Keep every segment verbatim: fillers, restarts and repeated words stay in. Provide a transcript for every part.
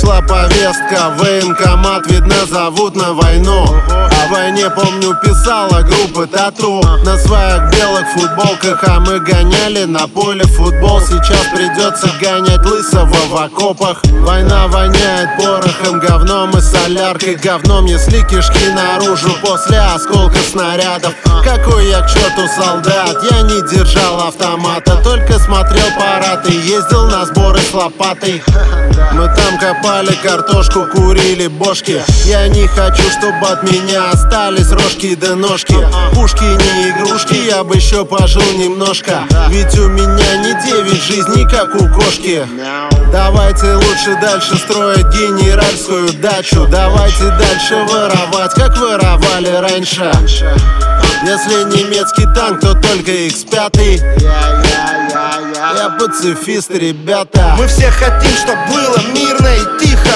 пришла повестка, в военкомат, видно, зовут на войну. О войне, помню, писала группа Тату на своих белых футболках, а мы гоняли на поле футбол. Сейчас придется гонять лысого в окопах. Война воняет порохом, говном и соляркой. Говном, если кишки наружу после осколка снарядов. Какой я к черту солдат, я не держал автомата, только смотрел парад и ездил на сборы с лопатой. Мы там копали картошку, курили бошки. Я не хочу, чтобы от меня остались рожки да ножки. Пушки не игрушки, я бы еще пожил немножко. Ведь у меня не девять жизней, как у кошки. Давайте лучше дальше строить генеральскую дачу. Давайте дальше воровать, как воровали раньше. Если немецкий танк, то только икс пять. Я пацифист, ребята. Мы все хотим, чтоб было мирно и тихо,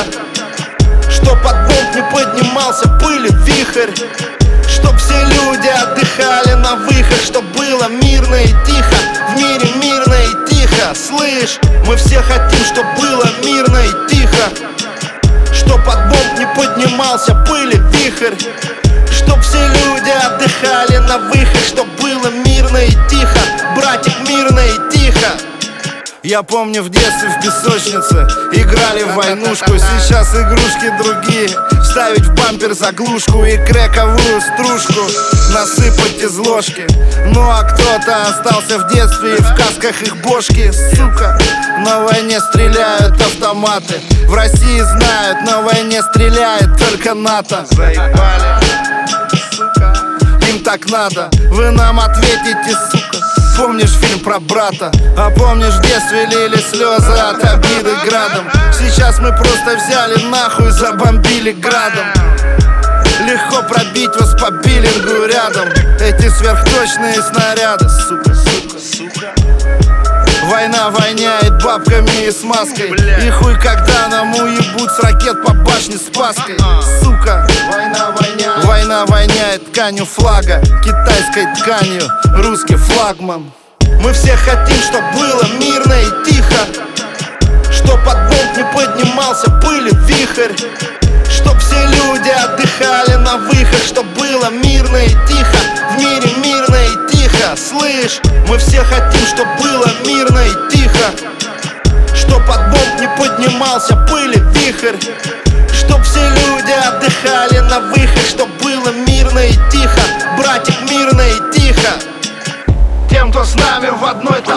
чтоб от бомб не поднимался пыль и вихрь, чтоб все люди отдыхали на выход, чтоб было мирно и тихо, в мире мирно и тихо. Слышь, мы все хотим, чтоб было мирно и тихо, чтоб от бомб не поднимался пыль и вихрь, чтоб все люди отдыхали на выход, чтоб было мирно и тихо, братик, мирно и тихо. Я помню, в детстве в песочнице играли в войнушку. Сейчас игрушки другие, вставить в бампер заглушку и крековую стружку насыпать из ложки. Ну а кто-то остался в детстве и в касках их бошки. Сука, на войне стреляют автоматы. В России знают, на войне стреляет только НАТО. Заебали, сука, им так надо, вы нам ответите, сука. Помнишь фильм про брата? А помнишь, в детстве лили слезы от обиды градом? Сейчас мы просто взяли нахуй, забомбили градом. Легко пробить вас по биллингу рядом. Эти сверхточные снаряды, сука, сука, сука. Война воняет бабками и смазкой. И хуй когда нам уебут с ракет по башне Спасской. Сука, война воняет. Война воняет тканью флага, китайской тканью, русский флагман. Мы все хотим, чтоб было мирно и тихо, чтоб от бомб не поднимался пыль и вихрь, чтоб все люди отдыхали на выход, чтоб было мирно и тихо, в мире мирно и тихо. Слышь, мы все хотим, чтоб было мирно и тихо, чтоб от бомб не поднимался пыль и вихрь, чтоб все люди отдыхали на выход, чтоб было мирно и тихо, братик, мирно и тихо. Тем, кто с нами в одной